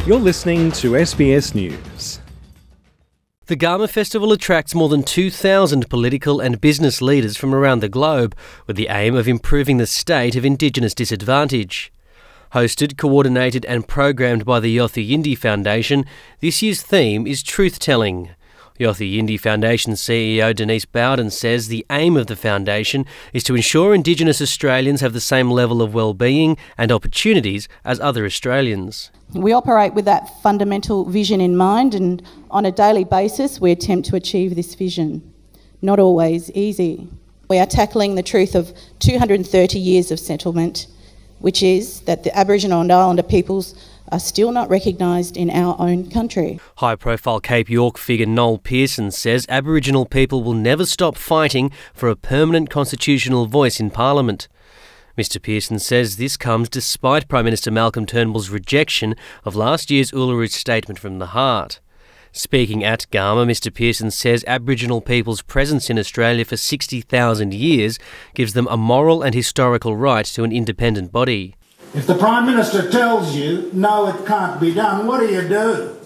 You're listening to SBS News. The Garma Festival attracts more than 2,000 political and business leaders from around the globe with the aim of improving the state of Indigenous disadvantage. Hosted, coordinated and programmed by the Yothu Yindi Foundation, this year's theme is truth-telling. Yothu Yindi Foundation CEO Denise Bowden says the aim of the foundation is to ensure Indigenous Australians have the same level of well-being and opportunities as other Australians. We operate with that fundamental vision in mind, and on a daily basis we attempt to achieve this vision. Not always easy. We are tackling the truth of 230 years of settlement, which is that the Aboriginal and Islander peoples are still not recognised in our own country. High-profile Cape York figure Noel Pearson says Aboriginal people will never stop fighting for a permanent constitutional voice in Parliament. Mr Pearson says this comes despite Prime Minister Malcolm Turnbull's rejection of last year's Uluru Statement from the Heart. Speaking at Garma, Mr Pearson says Aboriginal people's presence in Australia for 60,000 years gives them a moral and historical right to an independent body. If the Prime Minister tells you, no, it can't be done, what do?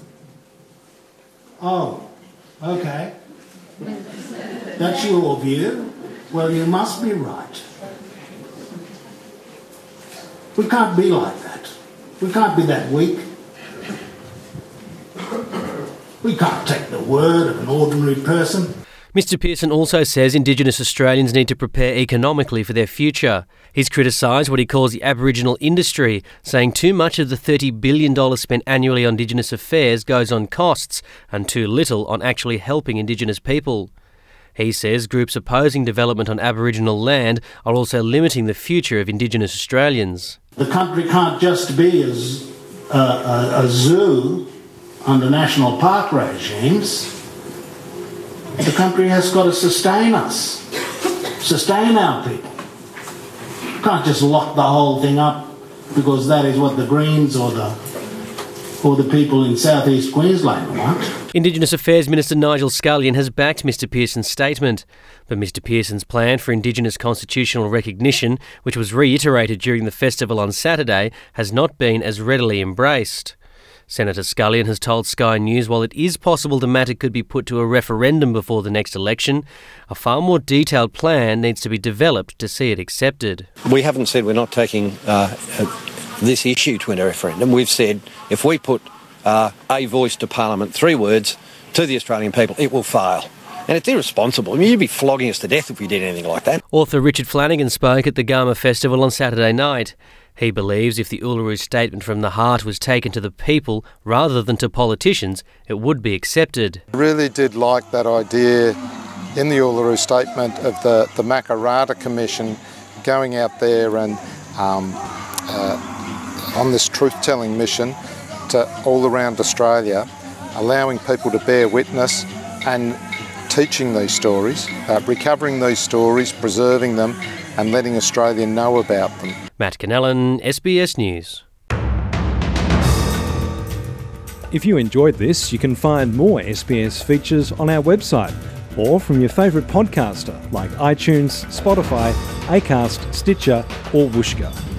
Oh, okay. That's your view. Well, you must be right. We can't be like that. We can't be that weak. We can't take the word of an ordinary person. Mr Pearson also says Indigenous Australians need to prepare economically for their future. He's criticised what he calls the Aboriginal industry, saying too much of the $30 billion spent annually on Indigenous affairs goes on costs and too little on actually helping Indigenous people. He says groups opposing development on Aboriginal land are also limiting the future of Indigenous Australians. The country can't just be a zoo under national park regimes. The country has got to sustain us, sustain our people. You can't just lock the whole thing up because that is what the Greens or the people in southeast Queensland want. Indigenous Affairs Minister Nigel Scullion has backed Mr Pearson's statement, but Mr Pearson's plan for Indigenous constitutional recognition, which was reiterated during the festival on Saturday, has not been as readily embraced. Senator Scullion has told Sky News while it is possible the matter could be put to a referendum before the next election, a far more detailed plan needs to be developed to see it accepted. We haven't said we're not taking this issue to a referendum. We've said if we put a voice to Parliament, 3 words, to the Australian people, it will fail. And it's irresponsible. I mean, you'd be flogging us to death if we did anything like that. Author Richard Flanagan spoke at the Garma Festival on Saturday night. He believes if the Uluru Statement from the Heart was taken to the people rather than to politicians, it would be accepted. I really did like that idea in the Uluru Statement of the Makarrata Commission going out there and on this truth-telling mission to all around Australia, allowing people to bear witness and teaching these stories, recovering these stories, preserving them and letting Australia know about them. Matt Cannellan, SBS News. If you enjoyed this, you can find more SBS features on our website or from your favourite podcaster like iTunes, Spotify, Acast, Stitcher or Whooshkaa.